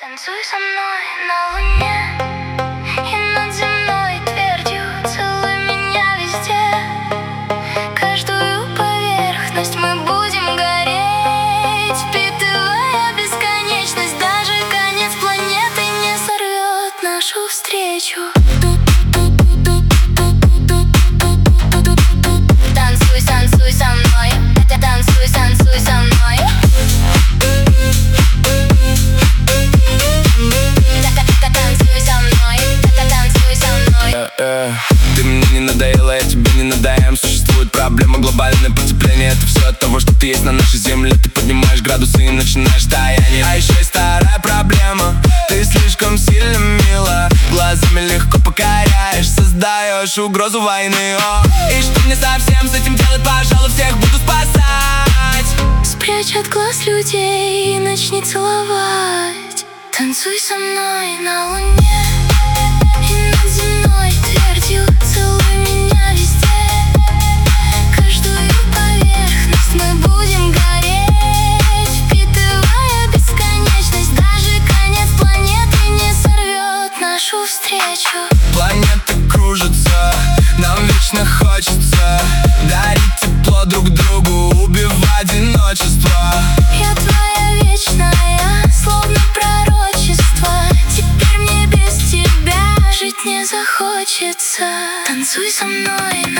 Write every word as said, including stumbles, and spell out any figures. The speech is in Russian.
Танцуй со мной на луне и над земной твердью, целуй меня везде. Каждую поверхность мы будем гореть, впитывая бесконечность. Даже конец планеты не сорвет нашу встречу. Танцуй, танцуй со мной, танцуй, танцуй со мной. Ты мне не надоела, я тебе не надоем. Существует проблема глобальное потепление. Это все от того, что ты есть на нашей земле. Ты поднимаешь градусы и начинаешь таяние. А еще есть старая проблема: ты слишком сильно мила, глазами легко покоряешь, создаешь угрозу войны. О, и что мне совсем с этим делать? Пожалуй, всех буду спасать. Спрячь от глаз людей и начни целовать. Танцуй со мной на луне и над земной твердью, целуй меня везде. Каждую поверхность мы будем гореть, впитывая бесконечность. Даже конец планеты не сорвет нашу встречу. Планета кружится, нам вечно хочется дарить тепло друг другу, убивать одиночество. Я твоя вечная, словно пророчество. Теперь мне без тебя жить не захочется. Танцуй со мной